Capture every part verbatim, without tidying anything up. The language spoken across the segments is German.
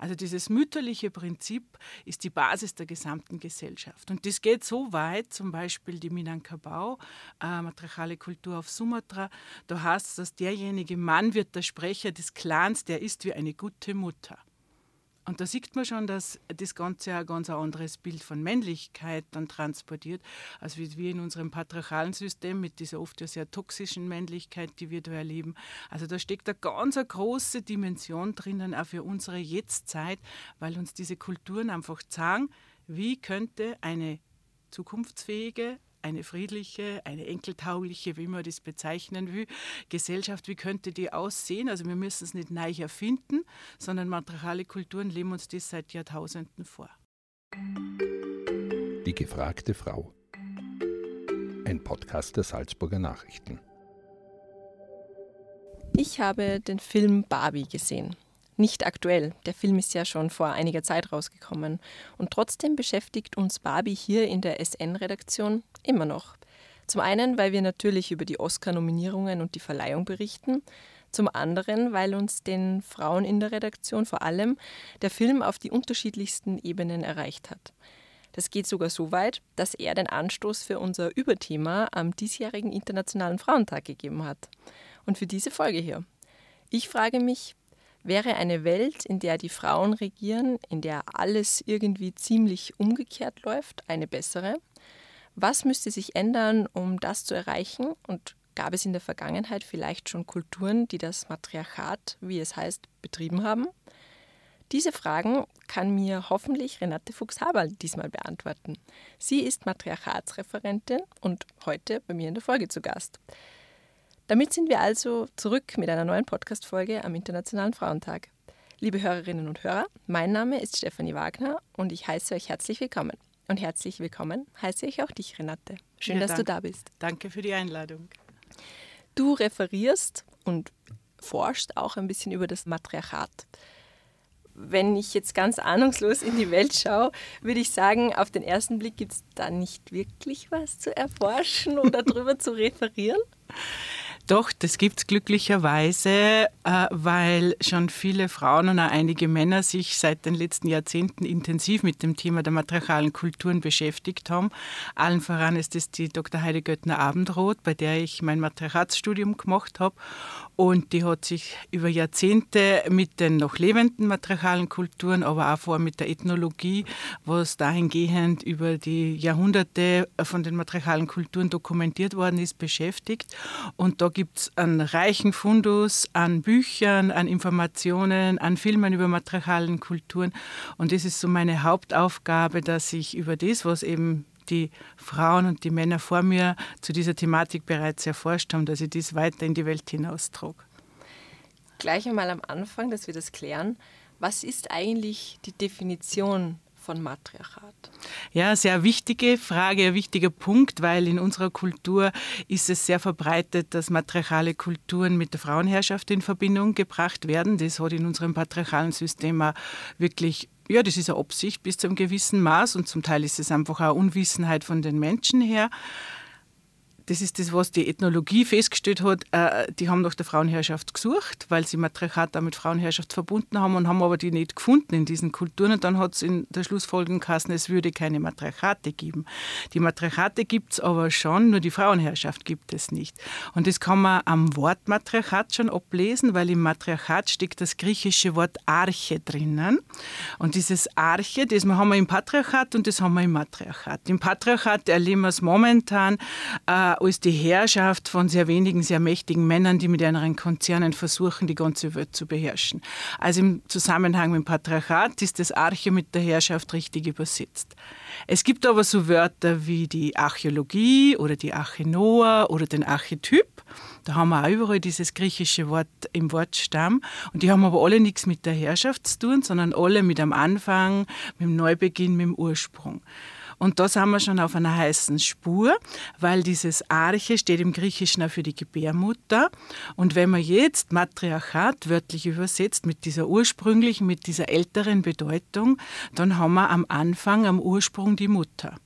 Also dieses mütterliche Prinzip ist die Basis der gesamten Gesellschaft. Und das geht so weit, zum Beispiel die Minangkabau, äh, matriarchale Kultur auf Sumatra, da heißt es, dass derjenige Mann wird der Sprecher des Clans, der ist wie eine gute Mutter. Und da sieht man schon, dass das Ganze ein ganz anderes Bild von Männlichkeit dann transportiert, als wie wir in unserem patriarchalen System mit dieser oft ja sehr toxischen Männlichkeit, die wir da erleben. Also da steckt eine ganz eine große Dimension drinnen, auch für unsere Jetztzeit, weil uns diese Kulturen einfach zeigen, wie könnte eine zukunftsfähige, eine friedliche, eine enkeltaugliche, wie man das bezeichnen will, Gesellschaft, wie könnte die aussehen? Also wir müssen es nicht neu erfinden, sondern matriarchale Kulturen leben uns das seit Jahrtausenden vor. Die gefragte Frau. Ein Podcast der Salzburger Nachrichten. Ich habe den Film Barbie gesehen. Nicht aktuell, der Film ist ja schon vor einiger Zeit rausgekommen. Und trotzdem beschäftigt uns Barbie hier in der S N-Redaktion immer noch. Zum einen, weil wir natürlich über die Oscar-Nominierungen und die Verleihung berichten. Zum anderen, weil uns den Frauen in der Redaktion vor allem der Film auf die unterschiedlichsten Ebenen erreicht hat. Das geht sogar so weit, dass er den Anstoß für unser Überthema am diesjährigen Internationalen Frauentag gegeben hat. Und für diese Folge hier. Ich frage mich, wäre eine Welt, in der die Frauen regieren, in der alles irgendwie ziemlich umgekehrt läuft, eine bessere? Was müsste sich ändern, um das zu erreichen? Und gab es in der Vergangenheit vielleicht schon Kulturen, die das Matriarchat, wie es heißt, betrieben haben? Diese Fragen kann mir hoffentlich Renate Fuchs-Haberl diesmal beantworten. Sie ist Matriarchatsreferentin und heute bei mir in der Folge zu Gast. Damit sind wir also zurück mit einer neuen Podcast-Folge am Internationalen Frauentag. Liebe Hörerinnen und Hörer, mein Name ist Stefanie Wagner und ich heiße euch herzlich willkommen. Und herzlich willkommen heiße ich auch dich, Renate. Schön, ja, dass danke. du da bist. Danke für die Einladung. Du referierst und forschst auch ein bisschen über das Matriarchat. Wenn ich jetzt ganz ahnungslos in die Welt schaue, würde ich sagen, auf den ersten Blick gibt es da nicht wirklich was zu erforschen oder darüber zu referieren? Doch, das gibt es glücklicherweise, äh, weil schon viele Frauen und auch einige Männer sich seit den letzten Jahrzehnten intensiv mit dem Thema der matriarchalen Kulturen beschäftigt haben. Allen voran ist es die Doktor Heide Göttner-Abendroth, bei der ich mein Matriarchatsstudium gemacht habe. Und die hat sich über Jahrzehnte mit den noch lebenden matriarchalen Kulturen, aber auch vor mit der Ethnologie, was dahingehend über die Jahrhunderte von den matriarchalen Kulturen dokumentiert worden ist, beschäftigt. Und da gibt es einen reichen Fundus an Büchern, an Informationen, an Filmen über matriarchalen Kulturen. Und das ist so meine Hauptaufgabe, dass ich über das, was eben die Frauen und die Männer vor mir zu dieser Thematik bereits erforscht haben, dass ich das weiter in die Welt hinaustrage. Gleich einmal am Anfang, dass wir das klären. Was ist eigentlich die Definition von Matriarchat? Ja, sehr wichtige Frage, ein wichtiger Punkt, weil in unserer Kultur ist es sehr verbreitet, dass matriarchale Kulturen mit der Frauenherrschaft in Verbindung gebracht werden. Das hat in unserem patriarchalen System auch wirklich, ja, das ist eine Absicht bis zu einem gewissen Maß und zum Teil ist es einfach auch Unwissenheit von den Menschen her. Das ist das, was die Ethnologie festgestellt hat. Äh, die haben nach der Frauenherrschaft gesucht, weil sie Matriarchat auch mit Frauenherrschaft verbunden haben und haben aber die nicht gefunden in diesen Kulturen. Und dann hat es in der Schlussfolgerung geheißen, es würde keine Matriarchate geben. Die Matriarchate gibt es aber schon, nur die Frauenherrschaft gibt es nicht. Und das kann man am Wort Matriarchat schon ablesen, weil im Matriarchat steckt das griechische Wort Arche drinnen. Und dieses Arche, das haben wir im Patriarchat und das haben wir im Matriarchat. Im Patriarchat erleben wir es momentan äh, als die Herrschaft von sehr wenigen, sehr mächtigen Männern, die mit ihren Konzernen versuchen, die ganze Welt zu beherrschen. Also im Zusammenhang mit dem Patriarchat ist das Arche mit der Herrschaft richtig übersetzt. Es gibt aber so Wörter wie die Archäologie oder die Arche Noah oder den Archetyp. Da haben wir auch überall dieses griechische Wort im Wortstamm. Und die haben aber alle nichts mit der Herrschaft zu tun, sondern alle mit dem Anfang, mit dem Neubeginn, mit dem Ursprung. Und da sind wir schon auf einer heißen Spur, weil dieses Arche steht im Griechischen auch für die Gebärmutter. Und wenn man jetzt Matriarchat wörtlich übersetzt mit dieser ursprünglichen, mit dieser älteren Bedeutung, dann haben wir am Anfang, am Ursprung die Mutter.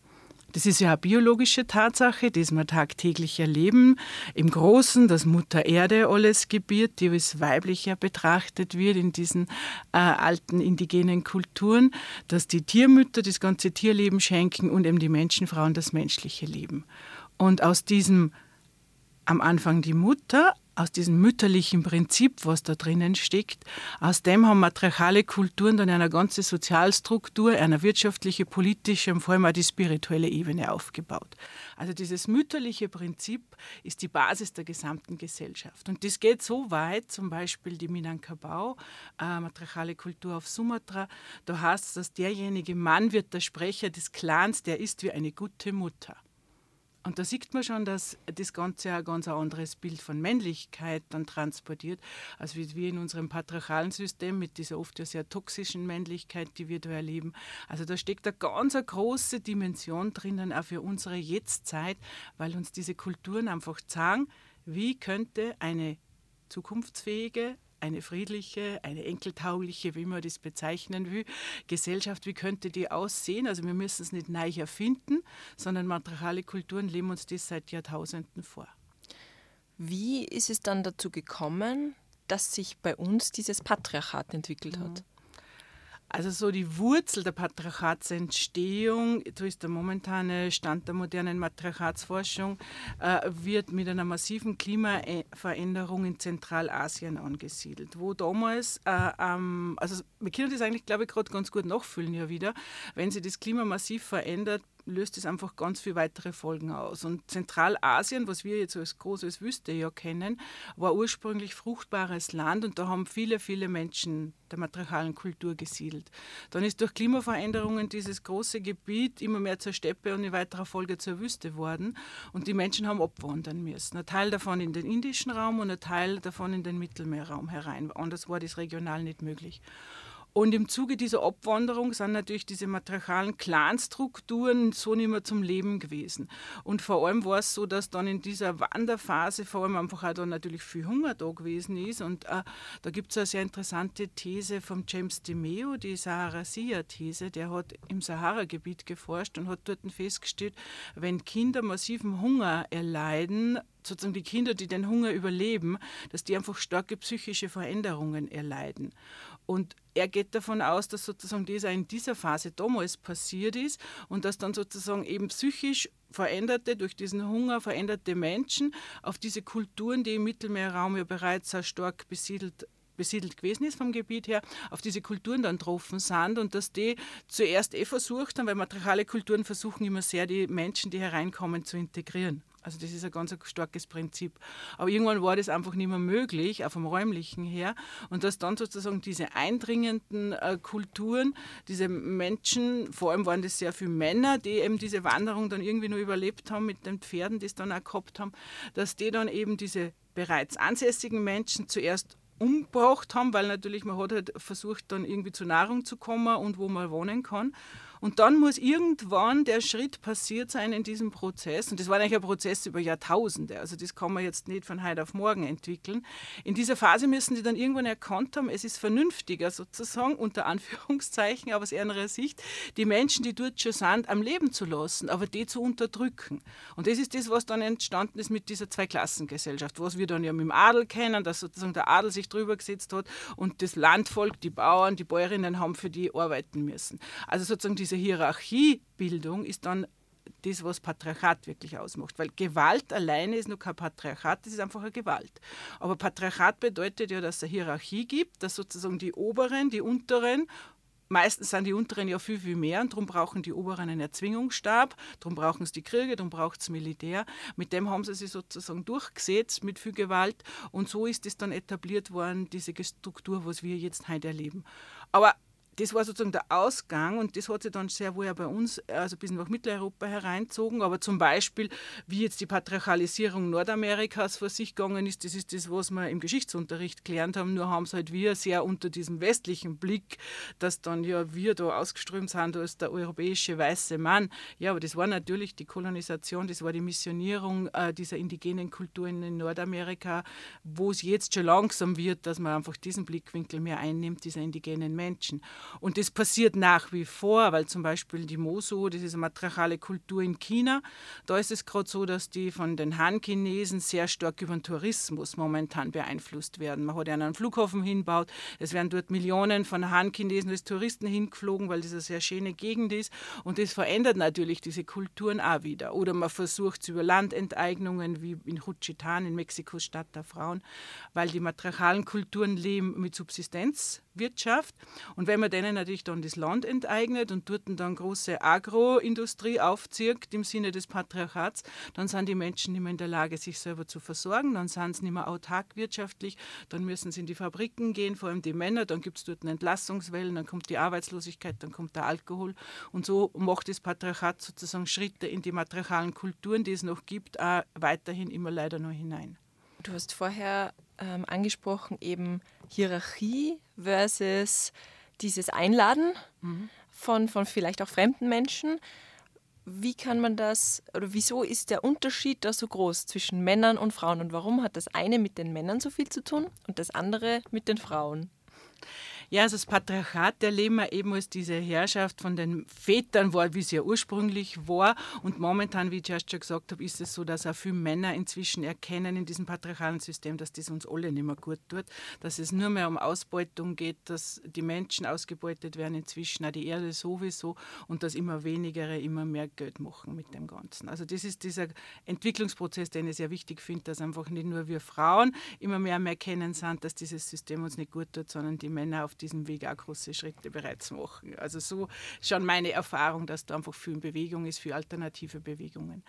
Das ist ja eine biologische Tatsache, die wir tagtäglich erleben. Im Großen, dass Mutter Erde alles gebiert, die als weiblicher betrachtet wird in diesen äh, alten indigenen Kulturen, dass die Tiermütter das ganze Tierleben schenken und eben die Menschenfrauen das menschliche Leben. Und aus diesem, am Anfang die Mutter, aus diesem mütterlichen Prinzip, was da drinnen steckt, aus dem haben matriarchale Kulturen dann eine ganze Sozialstruktur, eine wirtschaftliche, politische und vor allem auch die spirituelle Ebene aufgebaut. Also dieses mütterliche Prinzip ist die Basis der gesamten Gesellschaft. Und das geht so weit, zum Beispiel die Minangkabau, äh, matriarchale Kultur auf Sumatra, da heißt es, dass derjenige Mann wird der Sprecher des Clans, der ist wie eine gute Mutter. Und da sieht man schon, dass das Ganze ein ganz anderes Bild von Männlichkeit dann transportiert, als wie wir in unserem patriarchalen System mit dieser oft ja sehr toxischen Männlichkeit, die wir da erleben. Also da steckt eine ganz eine große Dimension drinnen, auch für unsere Jetztzeit, weil uns diese Kulturen einfach zeigen, wie könnte eine zukunftsfähige, eine friedliche, eine enkeltaugliche, wie man das bezeichnen will, Gesellschaft, wie könnte die aussehen? Also wir müssen es nicht neu erfinden, sondern matriarchale Kulturen leben uns das seit Jahrtausenden vor. Wie ist es dann dazu gekommen, dass sich bei uns dieses Patriarchat entwickelt hat? Also so die Wurzel der Patriarchatsentstehung, so ist der momentane Stand der modernen Matriarchatsforschung, äh, wird mit einer massiven Klimaveränderung in Zentralasien angesiedelt, wo damals, äh, ähm, also wir können das eigentlich, glaube ich, gerade ganz gut nachfühlen ja wieder, wenn sich das Klima massiv verändert, löst es einfach ganz viele weitere Folgen aus. Und Zentralasien, was wir jetzt als großes Wüste ja kennen, war ursprünglich fruchtbares Land und da haben viele, viele Menschen der matriarchalen Kultur gesiedelt. Dann ist durch Klimaveränderungen dieses große Gebiet immer mehr zur Steppe und in weiterer Folge zur Wüste worden und die Menschen haben abwandern müssen. Ein Teil davon in den indischen Raum und ein Teil davon in den Mittelmeerraum herein. Anders war das regional nicht möglich. Und im Zuge dieser Abwanderung sind natürlich diese matriarchalen Clanstrukturen so nicht mehr zum Leben gewesen. Und vor allem war es so, dass dann in dieser Wanderphase vor allem einfach auch dann natürlich viel Hunger da gewesen ist. Und äh, da gibt es eine sehr interessante These von James DeMeo, die Sahara-Sia-These. Der hat im Sahara-Gebiet geforscht und hat dort festgestellt, wenn Kinder massiven Hunger erleiden, sozusagen die Kinder, die den Hunger überleben, dass die einfach starke psychische Veränderungen erleiden. Und er geht davon aus, dass sozusagen das auch in dieser Phase damals passiert ist und dass dann sozusagen eben psychisch veränderte, durch diesen Hunger veränderte Menschen auf diese Kulturen, die im Mittelmeerraum ja bereits sehr stark besiedelt besiedelt gewesen ist vom Gebiet her, auf diese Kulturen dann getroffen sind und dass die zuerst eh versucht haben, weil matriarchale Kulturen versuchen immer sehr, die Menschen, die hereinkommen, zu integrieren. Also das ist ein ganz starkes Prinzip. Aber irgendwann war das einfach nicht mehr möglich, auch vom Räumlichen her. Und dass dann sozusagen diese eindringenden äh, Kulturen, diese Menschen, vor allem waren das sehr viele Männer, die eben diese Wanderung dann irgendwie nur überlebt haben mit den Pferden, die es dann auch gehabt haben, dass die dann eben diese bereits ansässigen Menschen zuerst umgebracht haben, weil natürlich man hat halt versucht, dann irgendwie zur Nahrung zu kommen und wo man wohnen kann. Und dann muss irgendwann der Schritt passiert sein in diesem Prozess. Und das war eigentlich ein Prozess über Jahrtausende. Also das kann man jetzt nicht von heute auf morgen entwickeln. In dieser Phase müssen die dann irgendwann erkannt haben, es ist vernünftiger sozusagen, unter Anführungszeichen, aber aus ihrer Sicht, die Menschen, die dort schon sind, am Leben zu lassen, aber die zu unterdrücken. Und das ist das, was dann entstanden ist mit dieser Zweiklassengesellschaft, was wir dann ja mit dem Adel kennen, dass sozusagen der Adel sich drüber gesetzt hat und das Landvolk, die Bauern, die Bäuerinnen haben für die arbeiten müssen. Also sozusagen diese Hierarchiebildung ist dann das, was Patriarchat wirklich ausmacht. Weil Gewalt alleine ist nur kein Patriarchat, das ist einfach eine Gewalt. Aber Patriarchat bedeutet ja, dass es eine Hierarchie gibt, dass sozusagen die Oberen, die Unteren, meistens sind die Unteren ja viel, viel mehr und darum brauchen die Oberen einen Erzwingungsstab, darum brauchen sie die Kriege, darum braucht es Militär. Mit dem haben sie sich sozusagen durchgesetzt, mit viel Gewalt und so ist es dann etabliert worden, diese Struktur, was wir jetzt heute erleben. Aber das war sozusagen der Ausgang und das hat sich dann sehr wohl auch bei uns, also bis nach Mitteleuropa hereinzogen. Aber zum Beispiel, wie jetzt die Patriarchalisierung Nordamerikas vor sich gegangen ist, das ist das, was wir im Geschichtsunterricht gelernt haben. Nur haben es halt wir sehr unter diesem westlichen Blick, dass dann ja wir da ausgeströmt sind als der europäische weiße Mann. Ja, aber das war natürlich die Kolonisation, das war die Missionierung äh, dieser indigenen Kulturen in Nordamerika, wo es jetzt schon langsam wird, dass man einfach diesen Blickwinkel mehr einnimmt, dieser indigenen Menschen. Und das passiert nach wie vor, weil zum Beispiel die Moso, das ist eine matriarchale Kultur in China, da ist es gerade so, dass die von den Han-Chinesen sehr stark über den Tourismus momentan beeinflusst werden. Man hat ja einen Flughafen hinbaut, es werden dort Millionen von Han-Chinesen als Touristen hingeflogen, weil das eine sehr schöne Gegend ist und das verändert natürlich diese Kulturen auch wieder. Oder man versucht es über Landenteignungen wie in Juchitán, in Mexikos Stadt der Frauen, weil die matriarchalen Kulturen leben mit Subsistenzwirtschaft und wenn man denen natürlich dann das Land enteignet und dort dann große Agroindustrie aufzieht im Sinne des Patriarchats, dann sind die Menschen nicht mehr in der Lage, sich selber zu versorgen, dann sind sie nicht mehr autark wirtschaftlich, dann müssen sie in die Fabriken gehen, vor allem die Männer, dann gibt es dort Entlassungswellen, dann kommt die Arbeitslosigkeit, dann kommt der Alkohol und so macht das Patriarchat sozusagen Schritte in die matriarchalen Kulturen, die es noch gibt, auch weiterhin immer leider noch hinein. Du hast vorher ähm, angesprochen, eben Hierarchie versus dieses Einladen mhm. von, von vielleicht auch fremden Menschen. Wie kann man das, oder wieso ist der Unterschied da so groß zwischen Männern und Frauen und warum hat das eine mit den Männern so viel zu tun und das andere mit den Frauen? Ja, also das Patriarchat erleben wir eben als diese Herrschaft von den Vätern war, wie sie ja ursprünglich war. Und momentan, wie ich erst schon gesagt habe, ist es so, dass auch viele Männer inzwischen erkennen in diesem patriarchalen System, dass das uns alle nicht mehr gut tut, dass es nur mehr um Ausbeutung geht, dass die Menschen ausgebeutet werden inzwischen, auch die Erde sowieso und dass immer weniger immer mehr Geld machen mit dem Ganzen. Also das ist dieser Entwicklungsprozess, den ich sehr wichtig finde, dass einfach nicht nur wir Frauen immer mehr mehr erkennen sind, dass dieses System uns nicht gut tut, sondern die Männer auf diesem Weg auch große Schritte bereits machen. Also so schon meine Erfahrung, dass da einfach viel Bewegung ist, für alternative Bewegungen.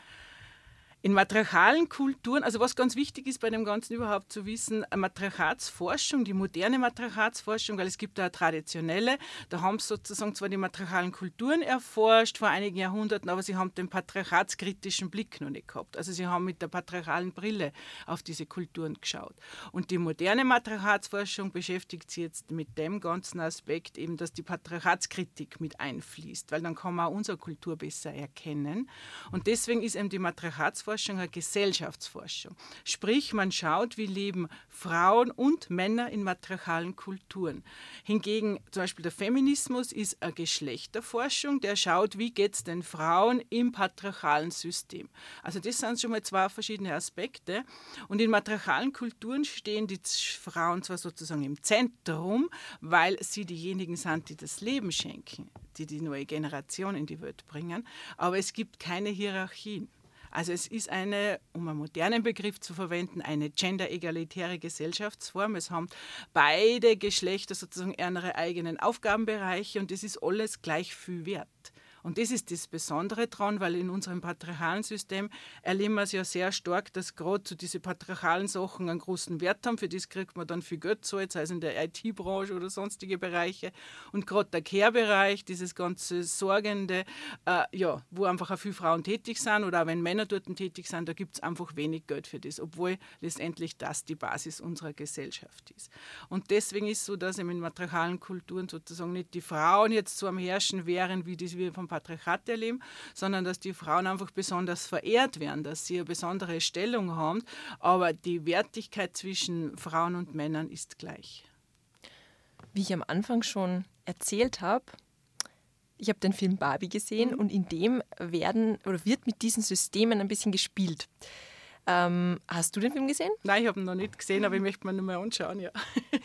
In matriarchalen Kulturen, also was ganz wichtig ist bei dem Ganzen überhaupt zu wissen, Matriarchatsforschung, die moderne Matriarchatsforschung, weil es gibt da eine traditionelle, da haben sie sozusagen zwar die matriarchalen Kulturen erforscht vor einigen Jahrhunderten, aber sie haben den patriarchatskritischen Blick noch nicht gehabt. Also sie haben mit der patriarchalen Brille auf diese Kulturen geschaut. Und die moderne Matriarchatsforschung beschäftigt sich jetzt mit dem ganzen Aspekt eben, dass die Patriarchatskritik mit einfließt, weil dann kann man auch unsere Kultur besser erkennen. Und deswegen ist eben die Matriarchatsforschung Forschung, eine Gesellschaftsforschung. Sprich, man schaut, wie leben Frauen und Männer in matriarchalen Kulturen. Hingegen zum Beispiel der Feminismus ist eine Geschlechterforschung, der schaut, wie geht es den Frauen im patriarchalen System. Also das sind schon mal zwei verschiedene Aspekte. Und in matriarchalen Kulturen stehen die Frauen zwar sozusagen im Zentrum, weil sie diejenigen sind, die das Leben schenken, die die neue Generation in die Welt bringen, aber es gibt keine Hierarchien. Also es ist eine, um einen modernen Begriff zu verwenden, eine genderegalitäre Gesellschaftsform. Es haben beide Geschlechter sozusagen ihre eigenen Aufgabenbereiche und es ist alles gleich viel wert. Und das ist das Besondere daran, weil in unserem patriarchalen System erleben wir es ja sehr stark, dass gerade so diese patriarchalen Sachen einen großen Wert haben. Für das kriegt man dann viel Geld zahlt, sei es in der I T-Branche oder sonstige Bereiche. Und gerade der Care-Bereich, dieses ganze Sorgende, äh, ja, wo einfach auch viele Frauen tätig sind oder auch wenn Männer dort tätig sind, da gibt es einfach wenig Geld für das, obwohl letztendlich das die Basis unserer Gesellschaft ist. Und deswegen ist es so, dass eben in matriarchalen Kulturen sozusagen nicht die Frauen jetzt so am Herrschen wären, wie das wir vom Patriarchat erleben, sondern dass die Frauen einfach besonders verehrt werden, dass sie eine besondere Stellung haben, aber die Wertigkeit zwischen Frauen und Männern ist gleich. Wie ich am Anfang schon erzählt habe, ich habe den Film Barbie gesehen mhm. und in dem werden oder wird mit diesen Systemen ein bisschen gespielt. Ähm, hast du den Film gesehen? Nein, ich habe ihn noch nicht gesehen, aber ich möchte mir noch mal anschauen, ja.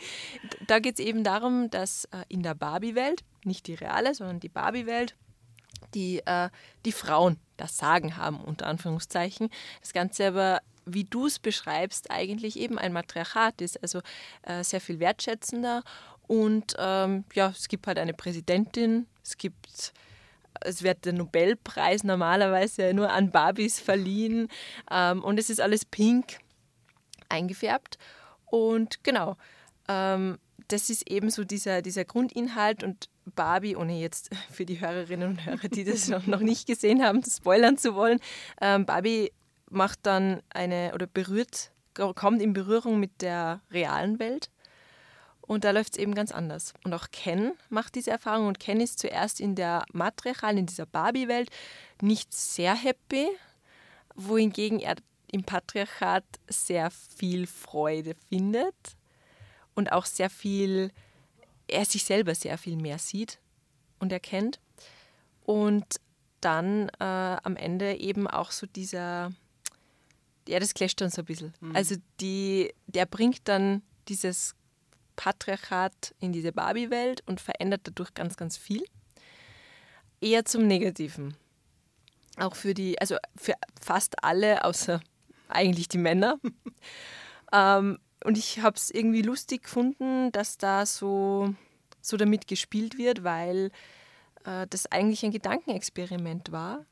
Da geht es eben darum, dass äh, in der Barbie-Welt, nicht die reale, sondern die Barbie-Welt, die, äh, die Frauen das Sagen haben, unter Anführungszeichen. Das Ganze aber, wie du es beschreibst, eigentlich eben ein Matriarchat ist, also äh, sehr viel wertschätzender. Und ähm, ja, es gibt halt eine Präsidentin, es gibt, es wird der Nobelpreis normalerweise nur an Barbies verliehen ähm, und es ist alles pink eingefärbt. Und genau, ähm, das ist eben so dieser, dieser Grundinhalt und Barbie, ohne jetzt für die Hörerinnen und Hörer, die das noch nicht gesehen haben, spoilern zu wollen, ähm, Barbie macht dann eine, oder berührt, kommt in Berührung mit der realen Welt und da läuft es eben ganz anders. Und auch Ken macht diese Erfahrung und Ken ist zuerst in der matriarchalen, in dieser Barbie-Welt nicht sehr happy, wohingegen er im Patriarchat sehr viel Freude findet und auch sehr viel er sich selber sehr viel mehr sieht und erkennt. Und dann äh, am Ende eben auch so dieser, ja, das clasht dann so ein bisschen. Mhm. Also die, der bringt dann dieses Patriarchat in diese Barbie-Welt und verändert dadurch ganz, ganz viel. Eher zum Negativen. Auch für die, also für fast alle, außer eigentlich die Männer. ähm, und ich habe es irgendwie lustig gefunden, dass da so, so damit gespielt wird, weil äh, das eigentlich ein Gedankenexperiment war.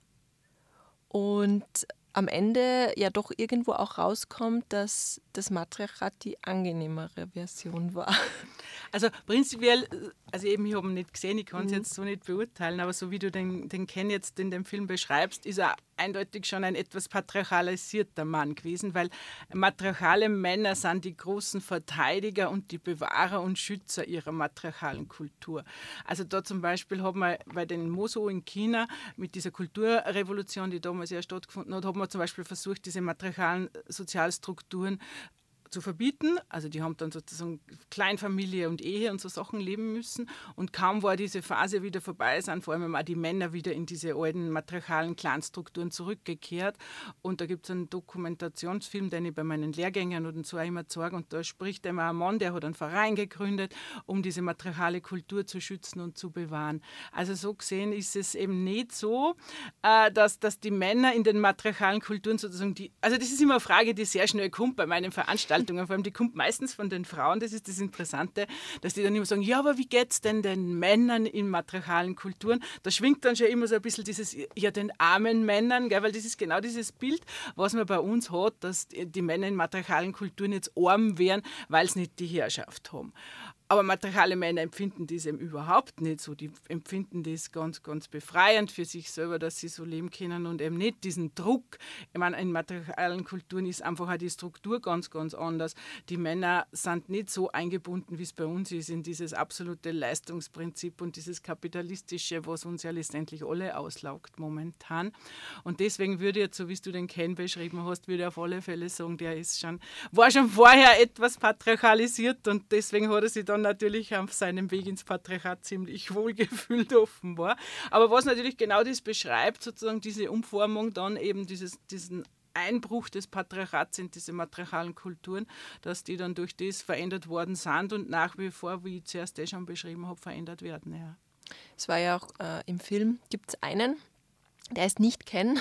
Und am Ende ja doch irgendwo auch rauskommt, dass das Matriarchat die angenehmere Version war. Also prinzipiell, also eben, ich habe ihn nicht gesehen, ich kann es mhm. jetzt so nicht beurteilen, aber so wie du den, den Ken jetzt in dem Film beschreibst, ist er eindeutig schon ein etwas patriarchalisierter Mann gewesen, weil matriarchale Männer sind die großen Verteidiger und die Bewahrer und Schützer ihrer matriarchalen Kultur. Also da zum Beispiel hat man bei den Moso in China mit dieser Kulturrevolution, die damals ja stattgefunden hat, hat man zum Beispiel versucht, diese matriarchalen Sozialstrukturen zu verbieten. Also die haben dann sozusagen Kleinfamilie und Ehe und so Sachen leben müssen. Und kaum war diese Phase wieder vorbei, sind vor allem auch die Männer wieder in diese alten matriarchalen Clanstrukturen zurückgekehrt. Und da gibt es einen Dokumentationsfilm, den ich bei meinen Lehrgängern und so auch immer zeige. Und da spricht immer ein Mann, der hat einen Verein gegründet, um diese matriarchale Kultur zu schützen und zu bewahren. Also so gesehen ist es eben nicht so, dass, dass die Männer in den matriarchalen Kulturen sozusagen, die, also das ist immer eine Frage, die sehr schnell kommt bei meinen Veranstaltungen. Vor allem, die kommt meistens von den Frauen, das ist das Interessante, dass die dann immer sagen, ja, aber wie geht es denn den Männern in matriarchalen Kulturen? Da schwingt dann schon immer so ein bisschen dieses, ja, den armen Männern, gell, weil das ist genau dieses Bild, was man bei uns hat, dass die Männer in matriarchalen Kulturen jetzt arm wären, weil sie nicht die Herrschaft haben. Aber matriarchale Männer empfinden das eben überhaupt nicht so. Die empfinden das ganz, ganz befreiend für sich selber, dass sie so leben können und eben nicht diesen Druck. Ich meine, in matriarchalen Kulturen ist einfach auch die Struktur ganz, ganz anders. Die Männer sind nicht so eingebunden, wie es bei uns ist, in dieses absolute Leistungsprinzip und dieses kapitalistische, was uns ja letztendlich alle auslaugt momentan. Und deswegen würde ich jetzt, so wie du den Ken beschrieben hast, würde ich auf alle Fälle sagen, der ist schon, war schon vorher etwas patriarchalisiert und deswegen hat er sich dann natürlich auf seinem Weg ins Patriarchat ziemlich wohlgefühlt offenbar. Aber was natürlich genau das beschreibt, sozusagen diese Umformung dann eben dieses, diesen Einbruch des Patriarchats in diese matriarchalen Kulturen, dass die dann durch das verändert worden sind und nach wie vor, wie ich zuerst eh schon beschrieben habe, verändert werden. Ja. Es war ja auch äh, im Film, gibt es einen, der es nicht kennt,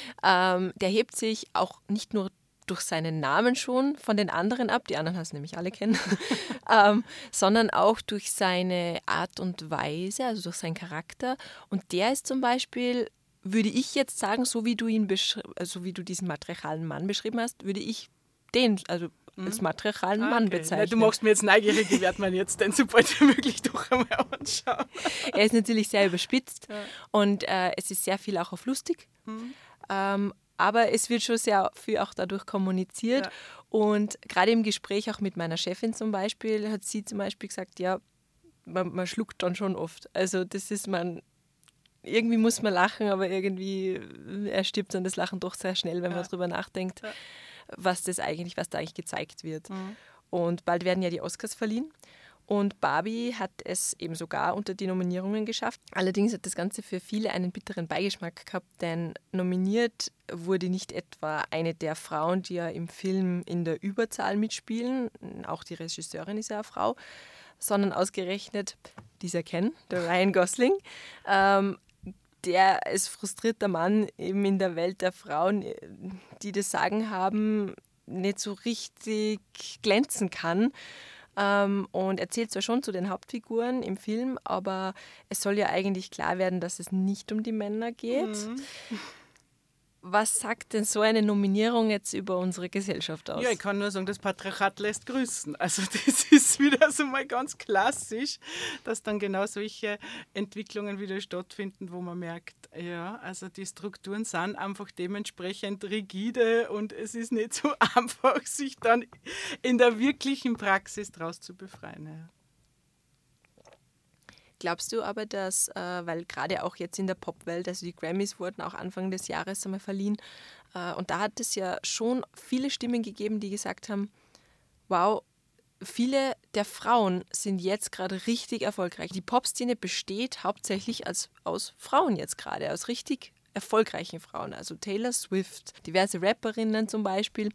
ähm, der hebt sich auch nicht nur durch seinen Namen schon von den anderen ab, die anderen hast du nämlich alle kennen, ähm, sondern auch durch seine Art und Weise, also durch seinen Charakter. Und der ist zum Beispiel, würde ich jetzt sagen, so wie du ihn beschri- also wie du diesen matriarchalen Mann beschrieben hast, würde ich den, also als matriarchalen ah, Mann okay. bezeichnen. Na, du machst mir jetzt neugierig, wie wird man jetzt denn so bald wie möglich doch einmal anschauen. Er ist natürlich sehr überspitzt ja. und äh, es ist sehr viel auch auf lustig. Mhm. Ähm, aber es wird schon sehr viel auch dadurch kommuniziert. Ja. Und gerade im Gespräch auch mit meiner Chefin zum Beispiel, hat sie zum Beispiel gesagt, ja, man, man schluckt dann schon oft. Also das ist man, irgendwie muss man lachen, aber irgendwie erstirbt dann das Lachen doch sehr schnell, wenn ja. man drüber nachdenkt, ja. was das eigentlich, was da eigentlich gezeigt wird. Mhm. Und bald werden ja die Oscars verliehen. Und Barbie hat es eben sogar unter die Nominierungen geschafft. Allerdings hat das Ganze für viele einen bitteren Beigeschmack gehabt, denn nominiert wurde nicht etwa eine der Frauen, die ja im Film in der Überzahl mitspielen, auch die Regisseurin ist ja eine Frau, sondern ausgerechnet dieser Ken, der Ryan Gosling, ähm, der als frustrierter Mann eben in der Welt der Frauen, die das Sagen haben, nicht so richtig glänzen kann. Ähm, und erzählt zwar schon zu den Hauptfiguren im Film, aber es soll ja eigentlich klar werden, dass es nicht um die Männer geht. Mhm. Was sagt denn so eine Nominierung jetzt über unsere Gesellschaft aus? Ja, ich kann nur sagen, das Patriarchat lässt grüßen. Also das ist wieder so mal ganz klassisch, dass dann genau solche Entwicklungen wieder stattfinden, wo man merkt, ja, also die Strukturen sind einfach dementsprechend rigide und es ist nicht so einfach, sich dann in der wirklichen Praxis daraus zu befreien. Ja. Glaubst du aber, dass, äh, weil gerade auch jetzt in der Popwelt, also die Grammys wurden auch Anfang des Jahres einmal verliehen, äh, und da hat es ja schon viele Stimmen gegeben, die gesagt haben, wow, viele der Frauen sind jetzt gerade richtig erfolgreich. Die Popszene besteht hauptsächlich als, aus Frauen jetzt gerade, aus richtig erfolgreichen Frauen. Also Taylor Swift, diverse Rapperinnen zum Beispiel.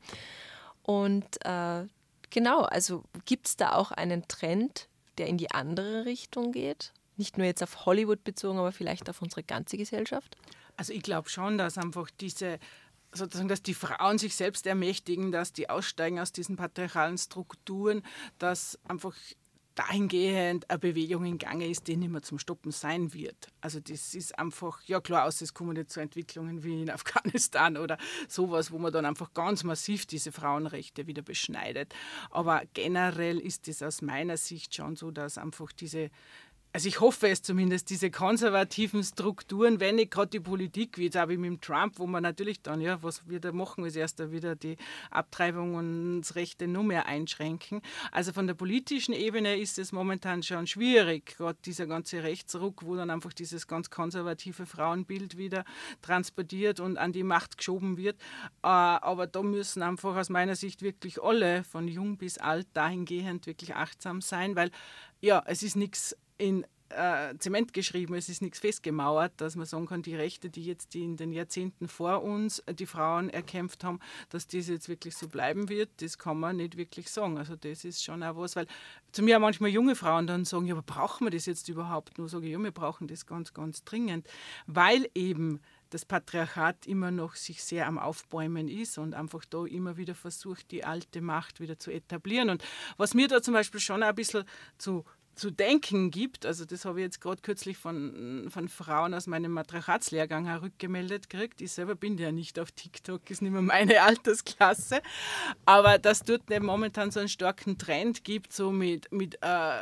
Und äh, genau, also gibt es da auch einen Trend, der in die andere Richtung geht? Nicht nur jetzt auf Hollywood bezogen, aber vielleicht auf unsere ganze Gesellschaft? Also ich glaube schon, dass einfach diese, sozusagen, dass die Frauen sich selbst ermächtigen, dass die aussteigen aus diesen patriarchalen Strukturen, dass einfach dahingehend eine Bewegung in Gange ist, die nicht mehr zum Stoppen sein wird. Also das ist einfach, ja klar, aus es kommen jetzt so Entwicklungen wie in Afghanistan oder sowas, wo man dann einfach ganz massiv diese Frauenrechte wieder beschneidet. Aber generell ist es aus meiner Sicht schon so, dass einfach diese, also ich hoffe es zumindest, diese konservativen Strukturen, wenn nicht gerade die Politik, wie jetzt auch wie mit dem Trump, wo man natürlich dann, ja, was wir da machen, ist erst wieder die Abtreibungsrechte noch mehr einschränken. Also von der politischen Ebene ist es momentan schon schwierig, gerade dieser ganze Rechtsruck, wo dann einfach dieses ganz konservative Frauenbild wieder transportiert und an die Macht geschoben wird. Aber da müssen einfach aus meiner Sicht wirklich alle, von jung bis alt, dahingehend wirklich achtsam sein, weil ja, es ist nichts in äh, Zement geschrieben, es ist nichts festgemauert, dass man sagen kann, die Rechte, die jetzt die in den Jahrzehnten vor uns die Frauen erkämpft haben, dass das jetzt wirklich so bleiben wird, das kann man nicht wirklich sagen. Also das ist schon auch was, weil zu mir auch manchmal junge Frauen dann sagen, ja, aber brauchen wir das jetzt überhaupt nur? Sage ich, ja, wir brauchen das ganz, ganz dringend, weil eben das Patriarchat immer noch sich sehr am Aufbäumen ist und einfach da immer wieder versucht, die alte Macht wieder zu etablieren. Und was mir da zum Beispiel schon ein bisschen zu zu denken gibt, also das habe ich jetzt gerade kürzlich von, von Frauen aus meinem Matriarchatslehrgang rückgemeldet gekriegt. Ich selber bin ja nicht auf TikTok, ist nicht mehr meine Altersklasse, aber dass dort momentan so einen starken Trend gibt, so mit, mit äh,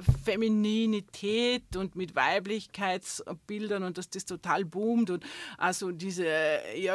Femininität und mit Weiblichkeitsbildern und dass das total boomt und also diese ja,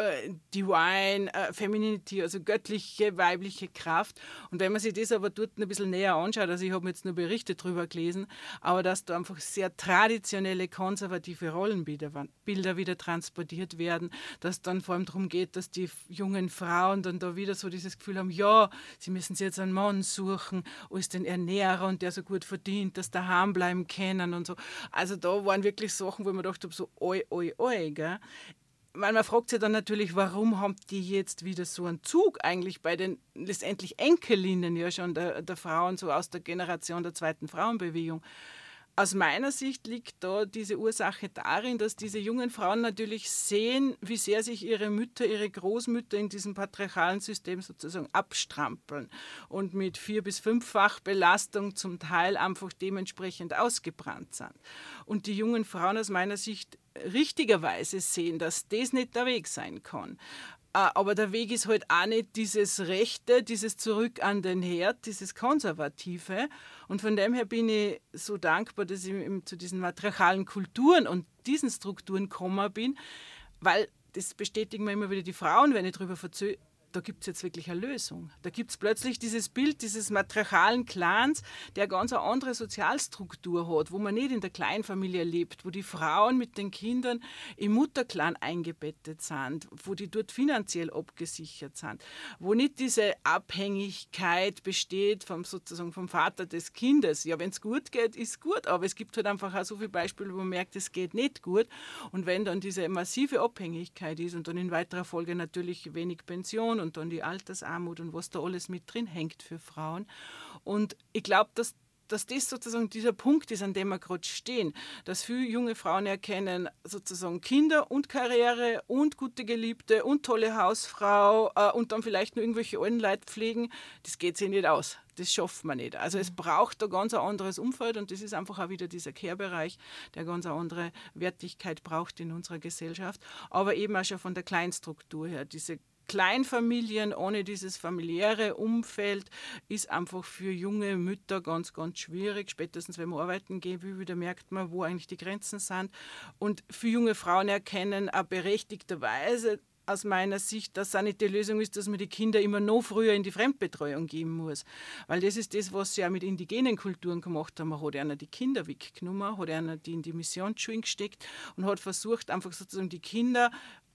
Divine äh, Femininity, also göttliche, weibliche Kraft. Und wenn man sich das aber dort ein bisschen näher anschaut, also ich habe mir jetzt nur Berichte drüber gelesen, aber dass da einfach sehr traditionelle, konservative Rollenbilder Bilder wieder transportiert werden, dass dann vor allem darum geht, dass die jungen Frauen dann da wieder so dieses Gefühl haben, ja, sie müssen sich jetzt einen Mann suchen, als den Ernährer und der so gut verdient, dass daheim bleiben können und so. Also da waren wirklich Sachen, wo ich mir gedacht habe, so oi, oi, oi, gell? Weil man fragt sich dann natürlich, warum haben die jetzt wieder so einen Zug eigentlich bei den letztendlich Enkelinnen ja schon der, der Frauen, so aus der Generation der zweiten Frauenbewegung. Aus meiner Sicht liegt da diese Ursache darin, dass diese jungen Frauen natürlich sehen, wie sehr sich ihre Mütter, ihre Großmütter in diesem patriarchalen System sozusagen abstrampeln und mit vier- bis fünffach Belastung zum Teil einfach dementsprechend ausgebrannt sind. Und die jungen Frauen aus meiner Sicht richtigerweise sehen, dass das nicht der Weg sein kann. Aber der Weg ist halt auch nicht dieses Rechte, dieses Zurück an den Herd, dieses Konservative. Und von dem her bin ich so dankbar, dass ich zu diesen matriarchalen Kulturen und diesen Strukturen gekommen bin, weil das bestätigen mir immer wieder die Frauen, wenn ich darüber erzähle, da gibt es jetzt wirklich eine Lösung. Da gibt es plötzlich dieses Bild dieses matriarchalen Clans, der ganz eine andere Sozialstruktur hat, wo man nicht in der Kleinfamilie lebt, wo die Frauen mit den Kindern im Mutterclan eingebettet sind, wo die dort finanziell abgesichert sind, wo nicht diese Abhängigkeit besteht vom, sozusagen vom Vater des Kindes. Ja, wenn es gut geht, ist gut, aber es gibt halt einfach auch so viele Beispiele, wo man merkt, es geht nicht gut. Und wenn dann diese massive Abhängigkeit ist und dann in weiterer Folge natürlich wenig Pension und dann die Altersarmut und was da alles mit drin hängt für Frauen. Und ich glaube, dass, dass das sozusagen dieser Punkt ist, an dem wir gerade stehen, dass viele junge Frauen erkennen, sozusagen Kinder und Karriere und gute Geliebte und tolle Hausfrau äh, und dann vielleicht nur irgendwelche alten Leute pflegen, das geht sich nicht aus. Das schafft man nicht. Also es braucht da ganz ein anderes Umfeld und das ist einfach auch wieder dieser Care-Bereich, der ganz eine andere Wertigkeit braucht in unserer Gesellschaft, aber eben auch schon von der Kleinstruktur her, diese Kleinfamilien ohne dieses familiäre Umfeld ist einfach für junge Mütter ganz, ganz schwierig. Spätestens, wenn man arbeiten gehen will, wieder merkt man, wo eigentlich die Grenzen sind. Und für junge Frauen erkennen auch berechtigterweise aus meiner Sicht, dass es auch nicht die Lösung ist, dass man die Kinder immer noch früher in die Fremdbetreuung geben muss. Weil das ist das, was sie auch mit indigenen Kulturen gemacht haben. Man hat einer die Kinder weggenommen, hat einer die in die Missionsschulen gesteckt und hat versucht, einfach sozusagen die Kinder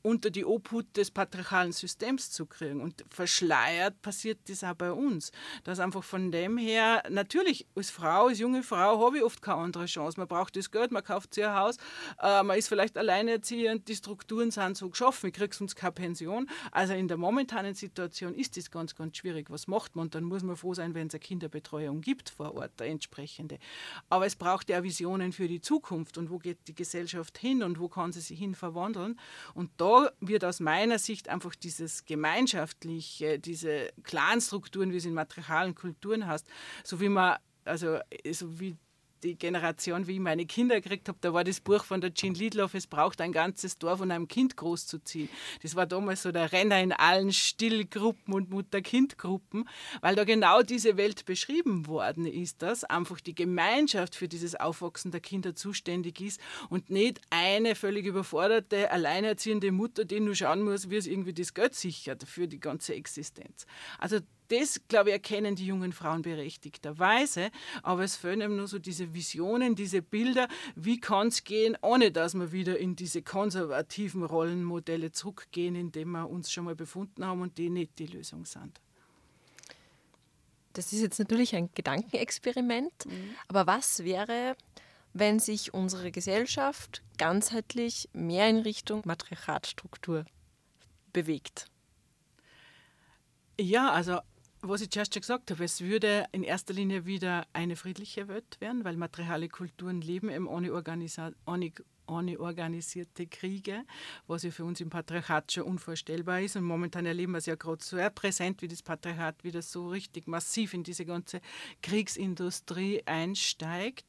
unter die Obhut des patriarchalen Systems zu kriegen. Und verschleiert passiert das auch bei uns. Dass einfach von dem her, natürlich als Frau, als junge Frau habe ich oft keine andere Chance. Man braucht das Geld, man kauft sich ein Haus, äh, man ist vielleicht alleinerziehend, die Strukturen sind so geschaffen, ich kriege sonst keine Pension. Also in der momentanen Situation ist das ganz, ganz schwierig. Was macht man? Und dann muss man froh sein, wenn es eine Kinderbetreuung gibt vor Ort, eine entsprechende. Aber es braucht ja Visionen für die Zukunft und wo geht die Gesellschaft hin und wo kann sie sich hin verwandeln. Und da wird aus meiner Sicht einfach dieses Gemeinschaftliche, diese Clanstrukturen, wie es in matriarchalen Kulturen heißt, so wie man, also so wie die Generation, wie ich meine Kinder gekriegt habe, da war das Buch von der Jean Lidloff, es braucht ein ganzes Dorf, um ein Kind großzuziehen. Das war damals so der Renner in allen Stillgruppen und Mutter-Kind-Gruppen, weil da genau diese Welt beschrieben worden ist, dass einfach die Gemeinschaft für dieses Aufwachsen der Kinder zuständig ist und nicht eine völlig überforderte, alleinerziehende Mutter, die nur schauen muss, wie es irgendwie das Geld sichert für die ganze Existenz. Also das, glaube ich, erkennen die jungen Frauen berechtigterweise, aber es fehlen eben nur so diese Visionen, diese Bilder, wie kann es gehen, ohne dass wir wieder in diese konservativen Rollenmodelle zurückgehen, in denen wir uns schon mal befunden haben und die nicht die Lösung sind. Das ist jetzt natürlich ein Gedankenexperiment, mhm. aber was wäre, wenn sich unsere Gesellschaft ganzheitlich mehr in Richtung Matriarchatstruktur bewegt? Ja, also was ich zuerst schon gesagt habe, es würde in erster Linie wieder eine friedliche Welt werden, weil matriarchale Kulturen leben eben ohne, Organisa- ohne, ohne organisierte Kriege, was ja für uns im Patriarchat schon unvorstellbar ist. Und momentan erleben wir es ja gerade so präsent, wie das Patriarchat wieder so richtig massiv in diese ganze Kriegsindustrie einsteigt.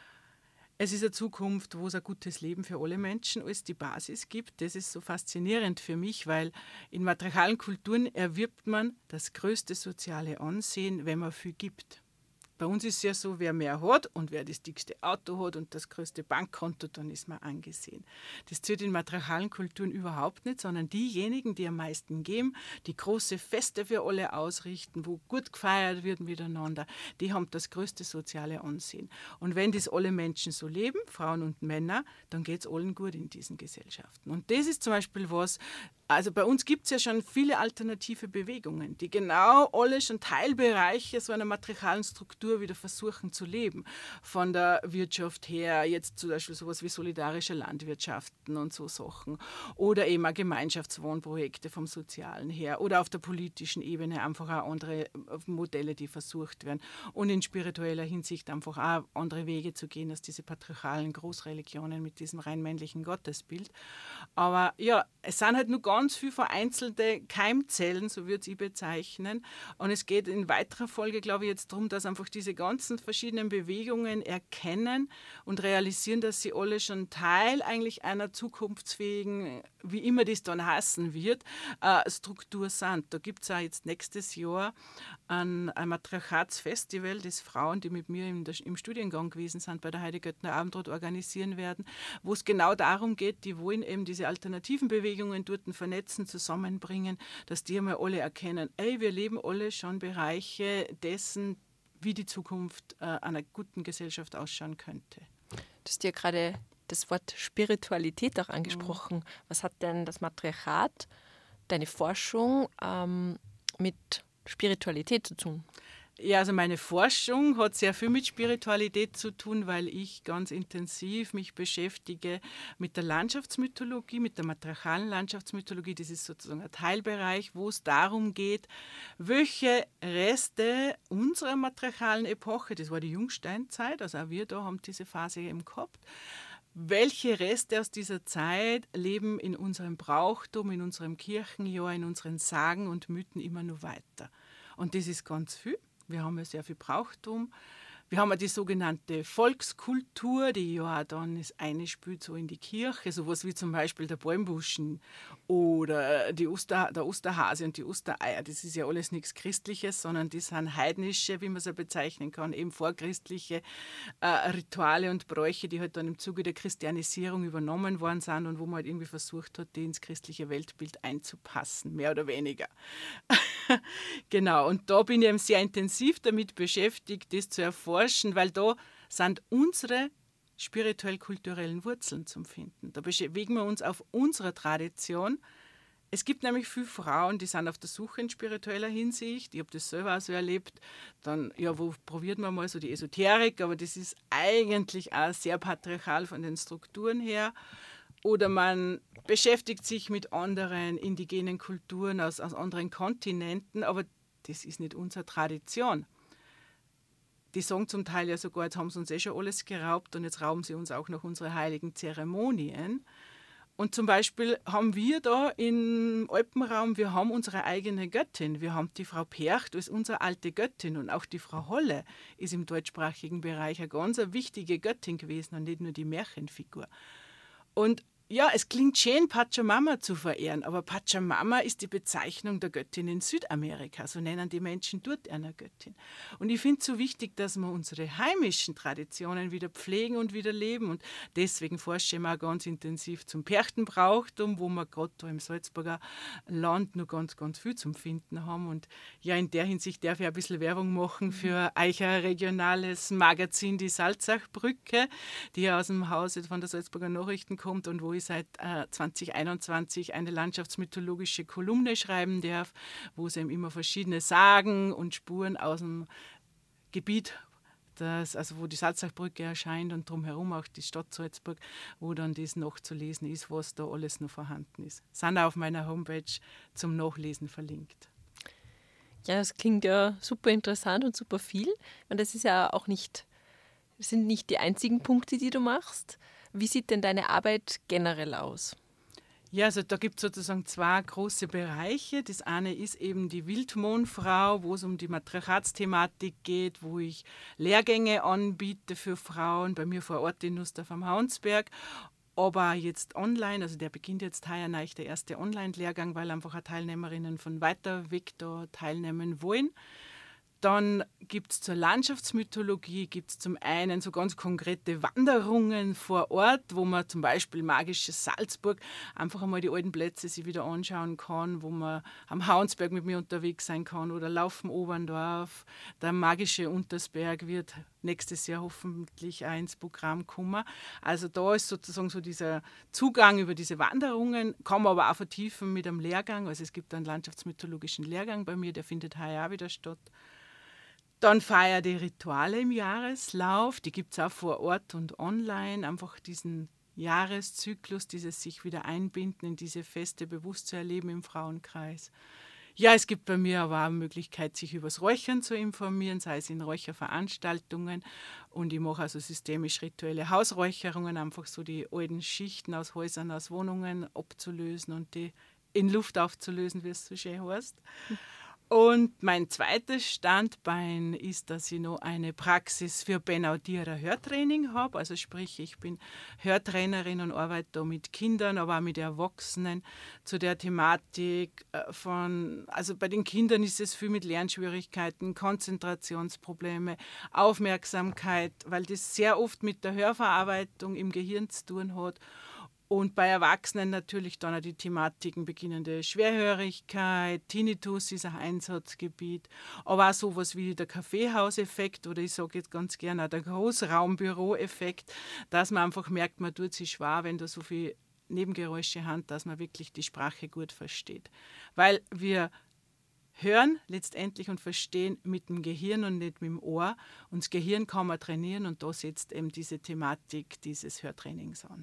Es ist eine Zukunft, wo es ein gutes Leben für alle Menschen als die Basis gibt. Das ist so faszinierend für mich, weil in matriarchalen Kulturen erwirbt man das größte soziale Ansehen, wenn man viel gibt. Bei uns ist es ja so, wer mehr hat und wer das dickste Auto hat und das größte Bankkonto, dann ist man angesehen. Das zählt in matriarchalen Kulturen überhaupt nicht, sondern diejenigen, die am meisten geben, die große Feste für alle ausrichten, wo gut gefeiert wird miteinander, die haben das größte soziale Ansehen. Und wenn das alle Menschen so leben, Frauen und Männer, dann geht es allen gut in diesen Gesellschaften. Und das ist zum Beispiel was, also bei uns gibt es ja schon viele alternative Bewegungen, die genau alle schon Teilbereiche so einer matriarchalen Struktur wieder versuchen zu leben. Von der Wirtschaft her, jetzt zum Beispiel sowas wie solidarische Landwirtschaften und so Sachen. Oder eben auch Gemeinschaftswohnprojekte vom Sozialen her. Oder auf der politischen Ebene einfach auch andere Modelle, die versucht werden. Und in spiritueller Hinsicht einfach auch andere Wege zu gehen als diese patriarchalen Großreligionen mit diesem rein männlichen Gottesbild. Aber ja, es sind halt nur ganz ganz viele vereinzelte Keimzellen, so würde ich bezeichnen. Und es geht in weiterer Folge, glaube ich, jetzt darum, dass einfach diese ganzen verschiedenen Bewegungen erkennen und realisieren, dass sie alle schon Teil eigentlich einer zukunftsfähigen, wie immer das dann heißen wird, äh, Struktur sind. Da gibt es auch jetzt nächstes Jahr ein, ein Matriarchatsfestival, das Frauen, die mit mir im, im Studiengang gewesen sind, bei der Heidi Göttner Abendrot organisieren werden, wo es genau darum geht, die wollen eben diese alternativen Bewegungen dort vernetzen, zusammenbringen, dass die einmal alle erkennen, ey, wir leben alle schon Bereiche dessen, wie die Zukunft äh, einer guten Gesellschaft ausschauen könnte. Du hast ja gerade das Wort Spiritualität auch angesprochen. Mhm. Was hat denn das Matriarchat, deine Forschung, ähm, mit Spiritualität zu tun? Ja, also meine Forschung hat sehr viel mit Spiritualität zu tun, weil ich ganz intensiv mich beschäftige mit der Landschaftsmythologie, mit der matriarchalen Landschaftsmythologie. Das ist sozusagen ein Teilbereich, wo es darum geht, welche Reste unserer matriarchalen Epoche, das war die Jungsteinzeit, also auch wir da haben diese Phase eben gehabt, welche Reste aus dieser Zeit leben in unserem Brauchtum, in unserem Kirchenjahr, in unseren Sagen und Mythen immer nur weiter. Und das ist ganz viel. Wir haben ja sehr viel Brauchtum. Wir haben ja die sogenannte Volkskultur, die ja dann das eine spielt so in die Kirche, sowas wie zum Beispiel der Bäumbuschen oder die Oster, der Osterhase und die Ostereier. Das ist ja alles nichts Christliches, sondern die sind heidnische, wie man es ja bezeichnen kann, eben vorchristliche äh, Rituale und Bräuche, die halt dann im Zuge der Christianisierung übernommen worden sind und wo man halt irgendwie versucht hat, die ins christliche Weltbild einzupassen, mehr oder weniger. Genau, und da bin ich eben sehr intensiv damit beschäftigt, das zu erforschen, weil da sind unsere spirituell-kulturellen Wurzeln zu finden. Da bewegen wir uns auf unserer Tradition. Es gibt nämlich viele Frauen, die sind auf der Suche in spiritueller Hinsicht. Ich habe das selber auch so erlebt. Dann, ja, wo probiert man mal so die Esoterik, aber das ist eigentlich auch sehr patriarchal von den Strukturen her. Oder man beschäftigt sich mit anderen indigenen Kulturen aus, aus anderen Kontinenten, aber das ist nicht unsere Tradition. Die sagen zum Teil ja sogar, jetzt haben sie uns eh schon alles geraubt und jetzt rauben sie uns auch noch unsere heiligen Zeremonien. Und zum Beispiel haben wir da im Alpenraum, wir haben unsere eigene Göttin. Wir haben die Frau Percht als unsere alte Göttin und auch die Frau Holle ist im deutschsprachigen Bereich eine ganz wichtige Göttin gewesen und nicht nur die Märchenfigur. Und ja, es klingt schön, Pachamama zu verehren, aber Pachamama ist die Bezeichnung der Göttin in Südamerika. So nennen die Menschen dort eine Göttin. Und ich finde es so wichtig, dass wir unsere heimischen Traditionen wieder pflegen und wieder leben. Und deswegen forsche ich auch ganz intensiv zum Perchtenbrauchtum, wo wir gerade da im Salzburger Land noch ganz, ganz viel zum Finden haben. Und ja, in der Hinsicht darf ich ein bisschen Werbung machen für euch ein regionales Magazin, die Salzachbrücke, die ja aus dem Hause von der Salzburger Nachrichten kommt und wo ich seit äh, zwanzig einundzwanzig eine landschaftsmythologische Kolumne schreiben darf, wo es eben immer verschiedene Sagen und Spuren aus dem Gebiet, das, also wo die Salzachbrücke erscheint und drumherum auch die Stadt Salzburg, wo dann das nachzulesen ist, was da alles noch vorhanden ist. Sind auf meiner Homepage zum Nachlesen verlinkt. Ja, das klingt ja super interessant und super viel. Und das ist ja auch nicht, das sind nicht die einzigen Punkte, die du machst. Wie sieht denn deine Arbeit generell aus? Ja, also da gibt es sozusagen zwei große Bereiche. Das eine ist eben die Wildmohnfrau, wo es um die Matriarchatsthematik geht, wo ich Lehrgänge anbiete für Frauen, bei mir vor Ort in Nussdorf am Hauensberg. Aber jetzt online, also der beginnt jetzt heuer neu, der erste Online-Lehrgang, weil einfach auch Teilnehmerinnen von weiter weg da teilnehmen wollen. Dann gibt es zur Landschaftsmythologie, gibt es zum einen so ganz konkrete Wanderungen vor Ort, wo man zum Beispiel magisches Salzburg einfach einmal die alten Plätze sich wieder anschauen kann, wo man am Hauensberg mit mir unterwegs sein kann oder Laufen Oberndorf. Der magische Untersberg wird nächstes Jahr hoffentlich auch ins Programm kommen. Also da ist sozusagen so dieser Zugang über diese Wanderungen, kann man aber auch vertiefen mit einem Lehrgang. Also es gibt einen landschaftsmythologischen Lehrgang bei mir, der findet heuer auch wieder statt. Dann feiern die Rituale im Jahreslauf, die gibt es auch vor Ort und online, einfach diesen Jahreszyklus, dieses sich wieder einbinden in diese Feste bewusst zu erleben im Frauenkreis. Ja, es gibt bei mir aber auch eine Möglichkeit, sich über das Räuchern zu informieren, sei es in Räucherveranstaltungen. Und ich mache also systemisch rituelle Hausräucherungen, einfach so die alten Schichten aus Häusern, aus Wohnungen abzulösen und die in Luft aufzulösen, wie es so schön heißt. Und mein zweites Standbein ist, dass ich noch eine Praxis für Benaudierer Hörtraining habe. Also sprich, ich bin Hörtrainerin und arbeite da mit Kindern, aber auch mit Erwachsenen zu der Thematik von, also bei den Kindern ist es viel mit Lernschwierigkeiten, Konzentrationsprobleme, Aufmerksamkeit, weil das sehr oft mit der Hörverarbeitung im Gehirn zu tun hat. Und bei Erwachsenen natürlich dann auch die Thematiken beginnende Schwerhörigkeit, Tinnitus ist ein Einsatzgebiet, aber auch sowas wie der Kaffeehauseffekt oder ich sage jetzt ganz gerne auch der Großraumbüroeffekt, dass man einfach merkt, man tut sich schwer, wenn da so viele Nebengeräusche haben, dass man wirklich die Sprache gut versteht. Weil wir hören letztendlich und verstehen mit dem Gehirn und nicht mit dem Ohr. Und das Gehirn kann man trainieren und da setzt eben diese Thematik dieses Hörtrainings an.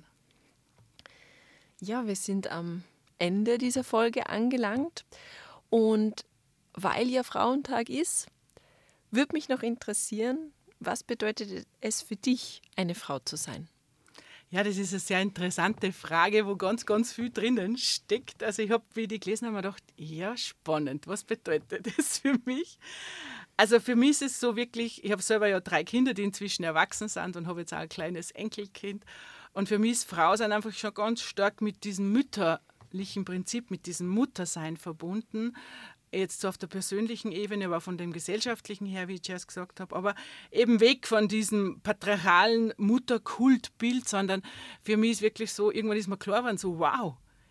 Ja, wir sind am Ende dieser Folge angelangt und weil ja Frauentag ist, würde mich noch interessieren, was bedeutet es für dich, eine Frau zu sein? Ja, das ist eine sehr interessante Frage, wo ganz, ganz viel drinnen steckt. Also ich habe, wie ich die gelesen habe, mir gedacht, ja, spannend, was bedeutet das für mich? Also für mich ist es so wirklich, ich habe selber ja drei Kinder, die inzwischen erwachsen sind und habe jetzt auch ein kleines Enkelkind. Und für mich ist Frau sein einfach schon ganz stark mit diesem mütterlichen Prinzip, mit diesem Muttersein verbunden. Jetzt so auf der persönlichen Ebene, aber von dem gesellschaftlichen her, wie ich zuerst gesagt habe. Aber eben weg von diesem patriarchalen Mutterkultbild, sondern für mich ist wirklich so, irgendwann ist mir klar geworden, so wow,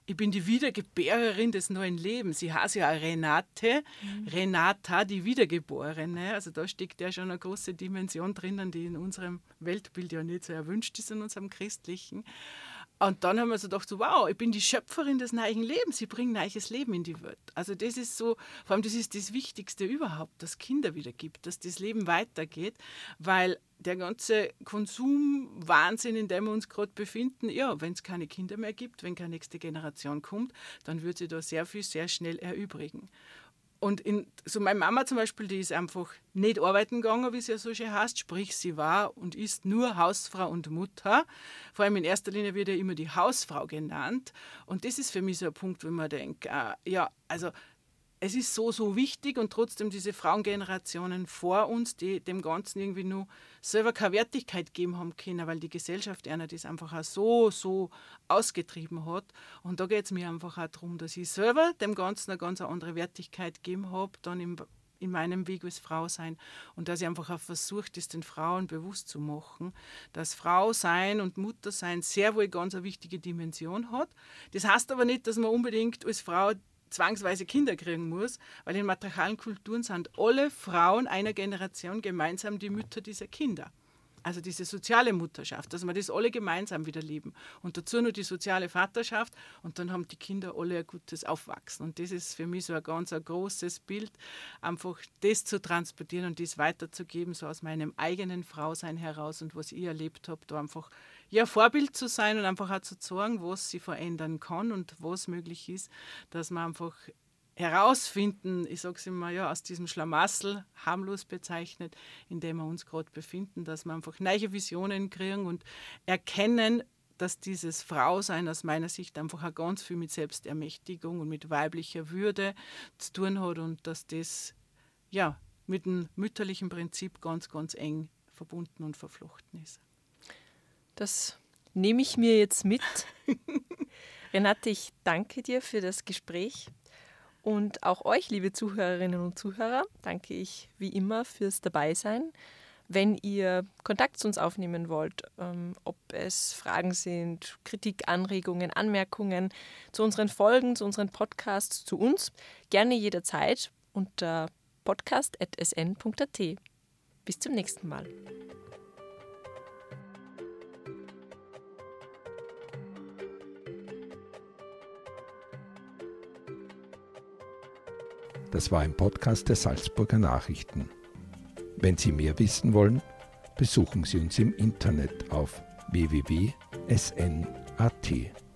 ich bin die Wiedergebärerin des neuen Lebens. Sie heißt ja Renate, mhm. Renata, die Wiedergeborene. Also da steckt ja schon eine große Dimension drinnen, die in unserem Weltbild ja nicht so erwünscht ist, in unserem christlichen. Und dann haben wir so gedacht, so, wow, ich bin die Schöpferin des neuen Lebens, ich bringe neues Leben in die Welt. Also das ist so, vor allem das ist das Wichtigste überhaupt, dass es Kinder wieder gibt, dass das Leben weitergeht, weil der ganze Konsumwahnsinn, in dem wir uns gerade befinden, ja, wenn es keine Kinder mehr gibt, wenn keine nächste Generation kommt, dann wird sich da sehr viel, sehr schnell erübrigen. Und in, so meine Mama zum Beispiel, die ist einfach nicht arbeiten gegangen, wie es ja so schön heißt, sprich sie war und ist nur Hausfrau und Mutter. Vor allem in erster Linie wird ja immer die Hausfrau genannt. Und das ist für mich so ein Punkt, wo man denkt, äh, ja, also es ist so, so wichtig und trotzdem diese Frauengenerationen vor uns, die dem Ganzen irgendwie nur selber keine Wertigkeit geben haben können, weil die Gesellschaft einer das einfach auch so, so ausgetrieben hat. Und da geht es mir einfach auch darum, dass ich selber dem Ganzen eine ganz andere Wertigkeit gegeben habe, dann im, in meinem Weg als Frau sein und dass ich einfach auch versuche, das den Frauen bewusst zu machen, dass Frau sein und Mutter sein sehr wohl ganz eine wichtige Dimension hat. Das heißt aber nicht, dass man unbedingt als Frau zwangsweise Kinder kriegen muss, weil in matriarchalen Kulturen sind alle Frauen einer Generation gemeinsam die Mütter dieser Kinder. Also diese soziale Mutterschaft, dass wir das alle gemeinsam wieder leben. Und dazu nur die soziale Vaterschaft und dann haben die Kinder alle ein gutes Aufwachsen. Und das ist für mich so ein ganz ein großes Bild, einfach das zu transportieren und das weiterzugeben, so aus meinem eigenen Frausein heraus und was ich erlebt habe, da einfach ja, Vorbild zu sein und einfach auch zu zeigen, was sie verändern kann und was möglich ist, dass man einfach herausfinden, ich sage es immer, ja, aus diesem Schlamassel, harmlos bezeichnet, in dem wir uns gerade befinden, dass wir einfach neue Visionen kriegen und erkennen, dass dieses Frausein aus meiner Sicht einfach auch ganz viel mit Selbstermächtigung und mit weiblicher Würde zu tun hat und dass das ja, mit dem mütterlichen Prinzip ganz, ganz eng verbunden und verflochten ist. Das nehme ich mir jetzt mit. Renate, ich danke dir für das Gespräch. Und auch euch, liebe Zuhörerinnen und Zuhörer, danke ich wie immer fürs Dabeisein. Wenn ihr Kontakt zu uns aufnehmen wollt, ähm, ob es Fragen sind, Kritik, Anregungen, Anmerkungen zu unseren Folgen, zu unseren Podcasts, zu uns, gerne jederzeit unter podcast at s n punkt a t. Bis zum nächsten Mal. Das war ein Podcast der Salzburger Nachrichten. Wenn Sie mehr wissen wollen, besuchen Sie uns im Internet auf w w w punkt s n punkt a t.